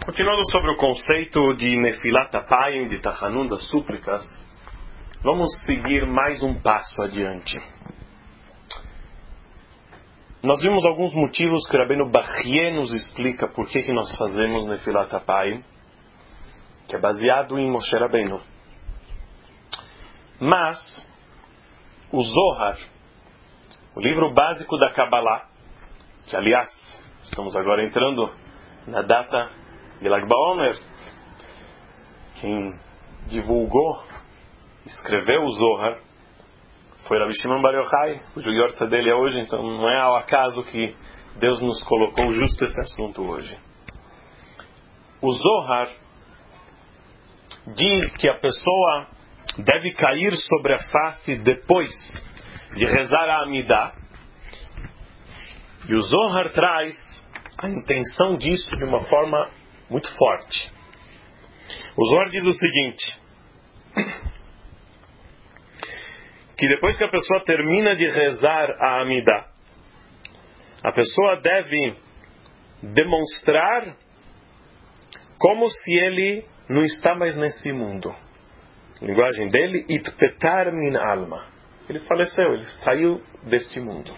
Continuando sobre o conceito de Nefilat Apayim, de Tachanun, das súplicas, vamos seguir mais um passo adiante. Nós vimos alguns motivos que o Rabbeinu Bachye nos explica por que nós fazemos Nefilat Apayim, que é baseado em Moshe Rabbeinu. Mas, o Zohar, o livro básico da Kabbalah, que aliás, estamos agora entrando na data de Lag BaOmer, quem divulgou, escreveu o Zohar, foi Rabbi Shimon Bar Yochai, cujo yortzeit dele é hoje, então não é ao acaso que Deus nos colocou justo esse assunto hoje. O Zohar diz que a pessoa deve cair sobre a face depois de rezar a Amidah, e o Zohar traz a intenção disso de uma forma muito forte. O Zohar diz o seguinte, que depois que a pessoa termina de rezar a Amidah, a pessoa deve demonstrar como se ele não está mais nesse mundo. A linguagem dele, itpetar min alma. Ele faleceu, ele saiu deste mundo.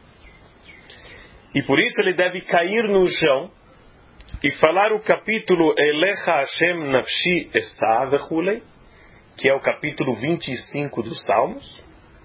E por isso ele deve cair no chão e falar o capítulo Elecha Hashem Nafshi Esa Vechulei, que é o capítulo 25 dos Salmos.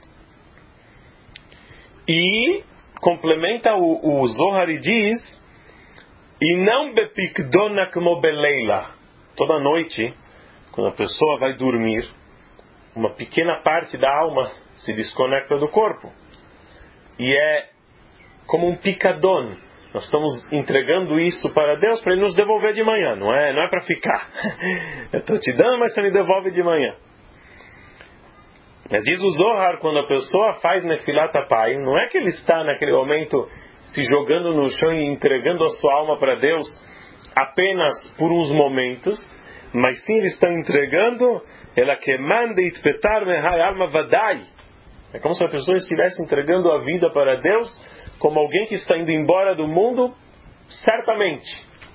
E complementa o Zohar e diz, e não bepikdona como beleila. Toda noite, quando a pessoa vai dormir, uma pequena parte da alma se desconecta do corpo. E é como um picadon. Nós estamos entregando isso para Deus para Ele nos devolver de manhã. Não é para ficar. Eu estou te dando, mas você me devolve de manhã. Mas diz o Zohar, quando a pessoa faz Nefilat Apayim, não é que ele está naquele momento se jogando no chão e entregando a sua alma para Deus apenas por uns momentos, mas sim ele está entregando ela que manda itpetar mehai alma vadai. É como se a pessoa estivesse entregando a vida para Deus como alguém que está indo embora do mundo, certamente.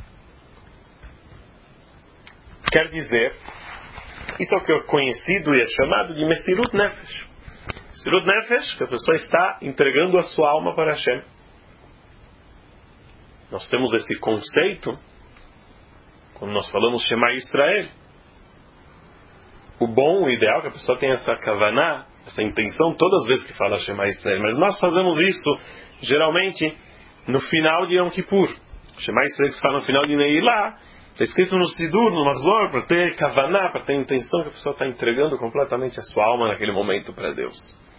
Quer dizer, isso é o que é conhecido e é chamado de Mesirut Nefesh. Mesirut Nefesh, que a pessoa está entregando a sua alma para Hashem. Nós temos esse conceito quando nós falamos Shema Yisrael. O bom, o ideal é que a pessoa tenha essa kavaná, essa intenção todas as vezes que fala Shema Yisrael. Mas nós fazemos isso geralmente no final de Yom Kippur. Shema Yisrael que se fala no final de Neilá, está escrito no Sidur, no Mazor, para ter kavaná, para ter intenção que a pessoa está entregando completamente a sua alma naquele momento para Deus.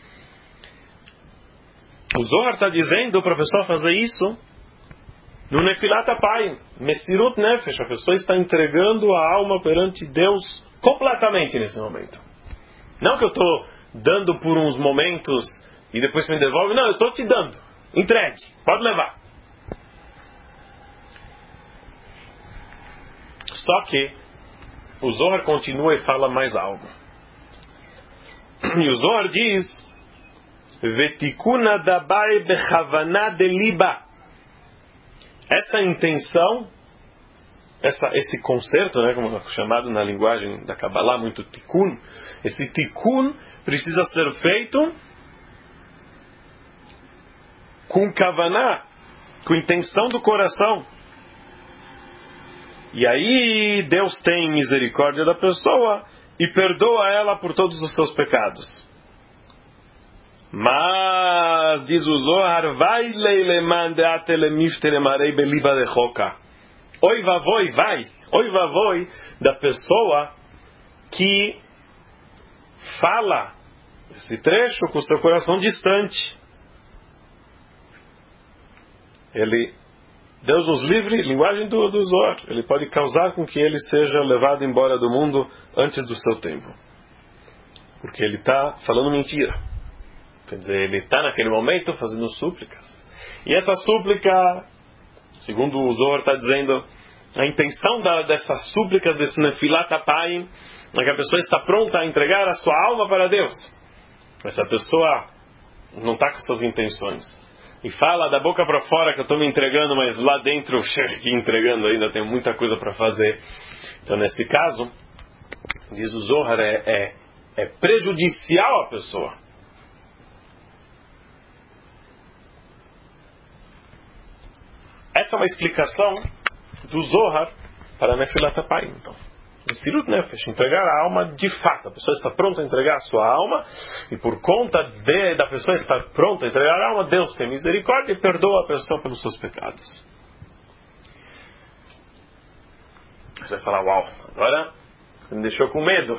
O Zohar está dizendo para a pessoa fazer isso no Nefilat Apayim, Mesirut Nefesh. A pessoa está entregando a alma perante Deus completamente nesse momento. Não que eu estou dando por uns momentos e depois você me devolve. Não, eu estou te dando. Entregue. Pode levar. Só que o Zohar continua e fala mais algo. E o Zohar diz, Vetikuna dabai bechavana de liba. Essa intenção, esse concerto, como é chamado na linguagem da Kabbalah, muito tikkun, esse tikkun precisa ser feito com kavaná, com intenção do coração. E aí Deus tem misericórdia da pessoa e perdoa ela por todos os seus pecados. Mas, diz o Zohar, vai leileman deatelemifteremarei beliba de roca. Oi vavoi da pessoa que fala esse trecho com o seu coração distante. Deus nos livre, linguagem do Zohar, ele pode causar com que ele seja levado embora do mundo antes do seu tempo. Porque ele está falando mentira. Quer dizer, ele está naquele momento fazendo súplicas. E essa súplica, segundo o Zohar está dizendo, a intenção dessas súplicas, desse Nefilat Apayim, é que a pessoa está pronta a entregar a sua alma para Deus. Mas se a pessoa não está com essas intenções, e fala da boca para fora que eu estou me entregando, mas lá dentro eu chego aqui entregando ainda, tenho muita coisa para fazer. Então, nesse caso, diz o Zohar, é prejudicial à pessoa. Essa é uma explicação do Zohar para Nefilat Apayim. Então, Mesirut Nefesh, entregar a alma de fato. A pessoa está pronta a entregar a sua alma, e por conta da pessoa estar pronta a entregar a alma, Deus tem misericórdia e perdoa a pessoa pelos seus pecados. Você vai falar, uau, agora você me deixou com medo.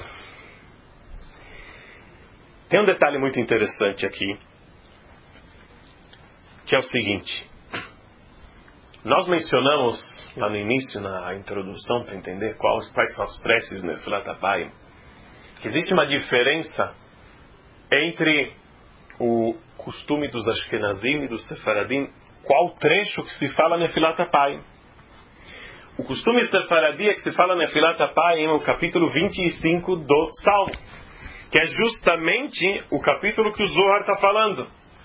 Tem um detalhe muito interessante aqui, que é o seguinte. Nós mencionamos lá no início, na introdução, para entender quais são as preces Nefilat Apayim, que existe uma diferença entre o costume dos Ashkenazim e dos Sefaradim, qual trecho que se fala Nefilat Apayim. O costume Sefaradi é que se fala Nefilat Apayim no capítulo 25 do Salmo, que é justamente o capítulo que o Zohar está falando.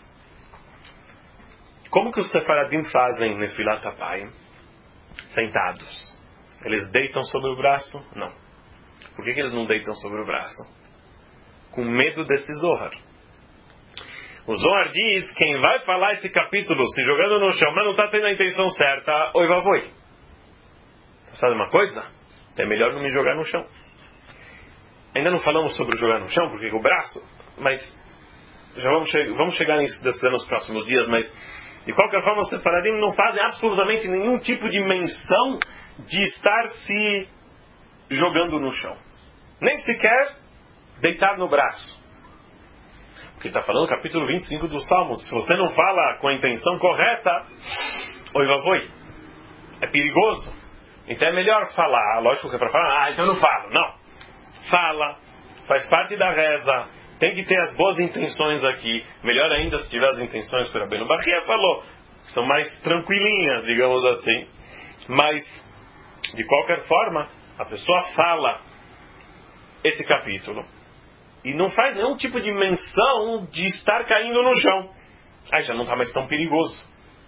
Como que os Sefaradim fazem Nefilat Apayim? Sentados. Eles deitam sobre o braço? Não. Por que eles não deitam sobre o braço? Com medo desse Zohar. O Zohar diz, quem vai falar esse capítulo se jogando no chão, mas não está tendo a intenção certa, oi vavoi. Sabe uma coisa? É melhor não me jogar no chão. Ainda não falamos sobre jogar no chão, porque o braço, mas já vamos chegar nisso nos próximos dias, mas de qualquer forma os Sefaradim não fazem absolutamente nenhum tipo de menção de estar se jogando no chão. Nem sequer deitar no braço. Porque está falando no capítulo 25 do Salmo. Se você não fala com a intenção correta, oi vavoi, é perigoso. Então é melhor falar. Lógico que é para falar, então eu não falo. Não. Fala, faz parte da reza, tem que ter as boas intenções aqui. Melhor ainda se tiver as intenções que o Rabbeinu Bachia falou, que são mais tranquilinhas, digamos assim. Mas, de qualquer forma, a pessoa fala esse capítulo e não faz nenhum tipo de menção de estar caindo no chão. Aí já não está mais tão perigoso.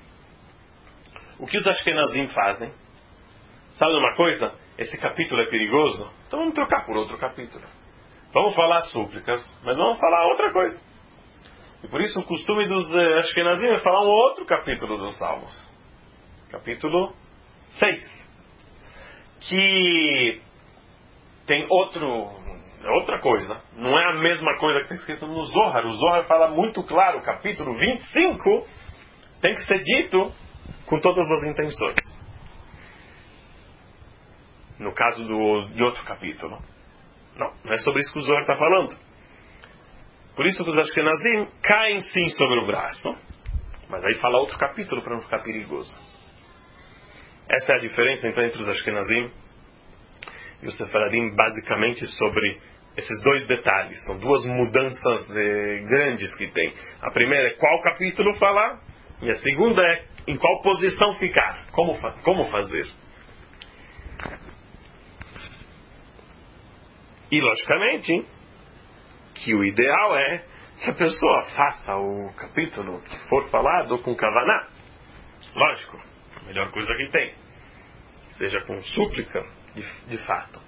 O que os Ashkenazim fazem? Sabe uma coisa? Esse capítulo é perigoso, então vamos trocar por outro capítulo. Vamos falar súplicas, mas vamos falar outra coisa. E por isso o costume dos Ashkenazim é falar um outro capítulo dos Salmos. Capítulo 6. Que tem outra coisa. Não é a mesma coisa que está escrito no Zohar. O Zohar fala muito claro, o capítulo 25 tem que ser dito com todas as intenções. No caso de outro capítulo. Não é sobre isso que o Zohar está falando. Por isso que os Ashkenazim caem sim sobre o braço. Mas aí fala outro capítulo para não ficar perigoso. Essa é a diferença então entre os Ashkenazim e os Sefaradim, basicamente sobre esses dois detalhes. São duas mudanças grandes que tem. A primeira é qual capítulo falar, e a segunda é em qual posição ficar. Como fazer. E, logicamente, que o ideal é que a pessoa faça o capítulo que for falado com Kavaná. Lógico, a melhor coisa que tem. Seja com súplica, de fato.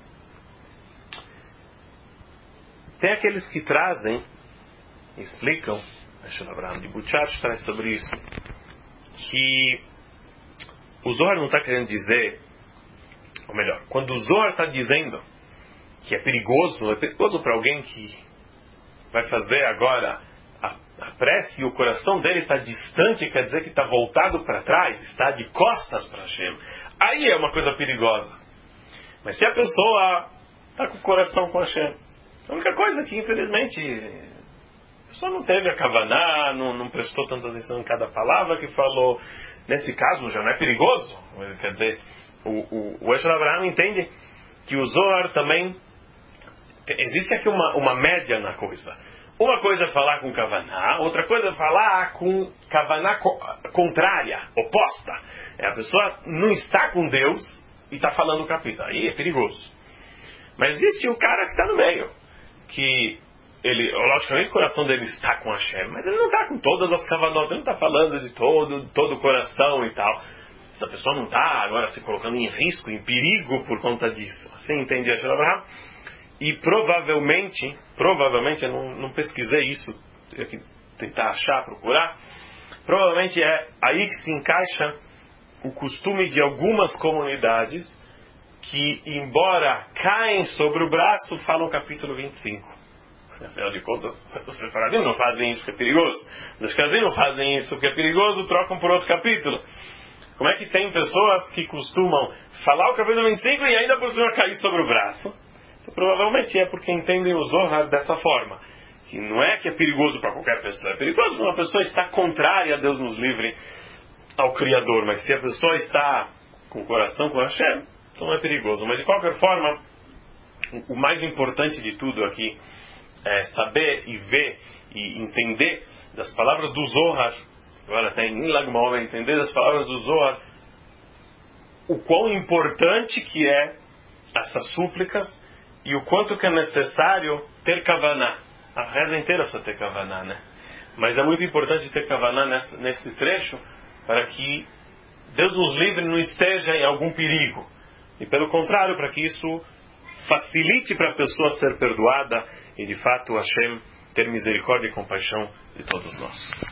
Tem aqueles que trazem, explicam, acho que Abraham de Butchart traz sobre isso, que o Zohar não está querendo dizer, ou melhor, quando o Zohar está dizendo que é perigoso para alguém que vai fazer agora a prece e o coração dele está distante, quer dizer que está voltado para trás, está de costas para Hashem. Aí é uma coisa perigosa. Mas se a pessoa está com o coração com Hashem, a única coisa que infelizmente a pessoa não teve a kavaná, não prestou tanta atenção em cada palavra que falou, nesse caso já não é perigoso. Quer dizer, o Eshel Abraham entende que o Zohar também existe aqui uma média na coisa. Uma coisa é falar com kavaná, outra coisa é falar com kavaná contrária, oposta. A pessoa não está com Deus e está falando o capítulo. Aí é perigoso. Mas existe o cara que está no meio, que logicamente o coração dele está com Hashem, mas ele não está com todas as kavanot, ele não está falando de todo o coração e tal. Essa pessoa não está agora se colocando em risco, em perigo por conta disso. Assim entende Hashem Abraham? E provavelmente, eu não pesquisei isso, tenho que tentar achar, procurar, provavelmente é aí que se encaixa o costume de algumas comunidades que, embora caem sobre o braço, falam o capítulo 25. Afinal de contas, os sefaradim não fazem isso porque é perigoso. Os ashkenazim não fazem isso porque é perigoso, trocam por outro capítulo. Como é que tem pessoas que costumam falar o capítulo 25 e ainda por cima cair sobre o braço? Então, provavelmente é porque entendem o Zohar dessa forma. Que não é que é perigoso para qualquer pessoa. É perigoso quando uma pessoa está contrária a Deus nos livre ao Criador. Mas se a pessoa está com o coração com Hashem, então não é perigoso. Mas de qualquer forma, o mais importante de tudo aqui é saber e ver e entender das palavras do Zohar. Agora tem em Lagmaov, entender das palavras do Zohar o quão importante que é essas súplicas e o quanto que é necessário ter kavaná. A reza inteira precisa ter kavaná, né? Mas é muito importante ter kavaná nesse trecho para que Deus nos livre não esteja em algum perigo. E pelo contrário, para que isso facilite para a pessoa ser perdoada e de fato Hashem ter misericórdia e compaixão de todos nós.